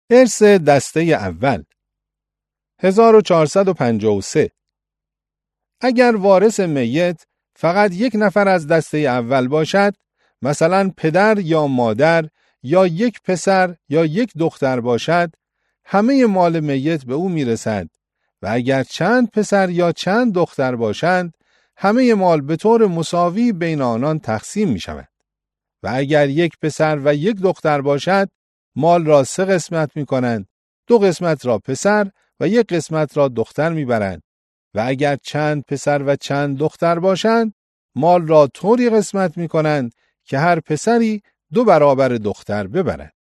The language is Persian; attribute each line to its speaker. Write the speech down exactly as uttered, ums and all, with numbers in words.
Speaker 1: ارث دسته اول هزار و چهارصد و پنجاه و سه. اگر وارث میت فقط یک نفر از دسته اول باشد، مثلا پدر یا مادر یا یک پسر یا یک دختر باشد، همه مال میت به او میرسد و اگر چند پسر یا چند دختر باشند، همه مال به طور مساوی بین آنان تقسیم می شود. و اگر یک پسر و یک دختر باشد، مال را سه قسمت می کنند، دو قسمت را پسر و یک قسمت را دختر می برند. و اگر چند پسر و چند دختر باشند، مال را طوری قسمت می کنند که هر پسری دو برابر دختر ببرد.